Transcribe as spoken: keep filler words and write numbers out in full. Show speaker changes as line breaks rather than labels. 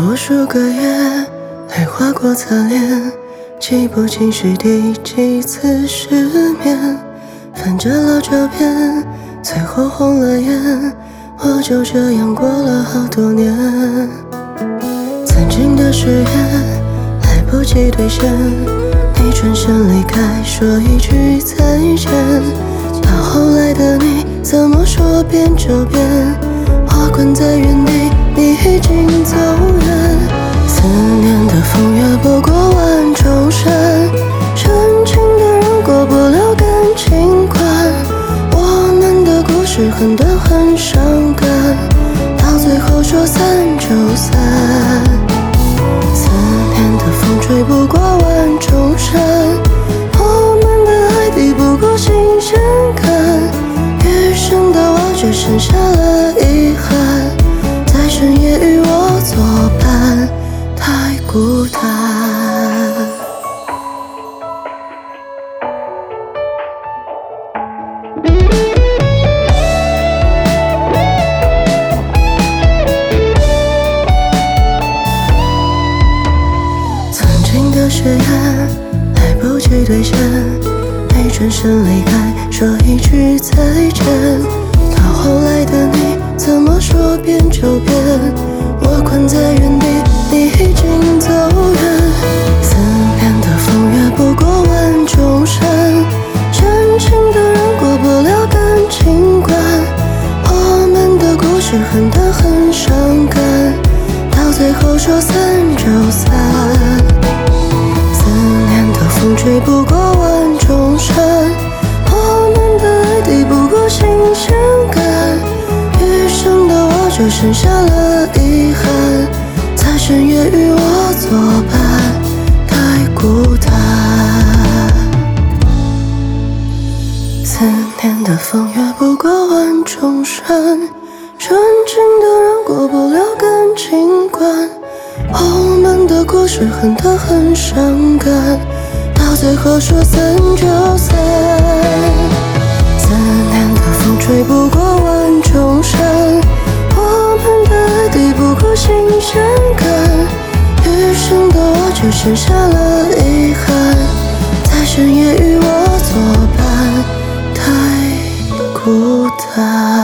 无数个夜，泪划过侧脸，记不清是第几次失眠。翻着老照片，最后红了眼，我就这样过了好多年。曾经的誓言来不及兑现，你转身离开，说一句再见。到后来的你，怎么说变就变，我困在原地，你已经走远。思念的风越不过万重山，深情的人过不了感情关，我们的故事很短很伤感，到最后说散就散。思念的风吹不过万重山，我们的爱抵不过新鲜感，余生的我只剩下了遗憾，在深夜与我作伴，太孤单。曾经的誓言来不及兑现，你转身离开，说一句再见。到后来的你，怎么说变就变，我困在原地，你已经走远。思念的风越不过万重山，深情的人过不了感情关，我们的故事很短很伤感，到最后说散就散。思念的风吹不过万重山，我们的爱抵不过新鲜感，余生的我只剩下了遗憾，在深夜与我作伴，太孤单。思念的风越不过万重山，深情的人过不了感情关，我们的故事很短很伤感，到最后说散就散。思念的风吹不过万重山，我们的爱抵不过新鲜感，余生的我只剩下了遗憾，在深夜与我作伴，太孤单。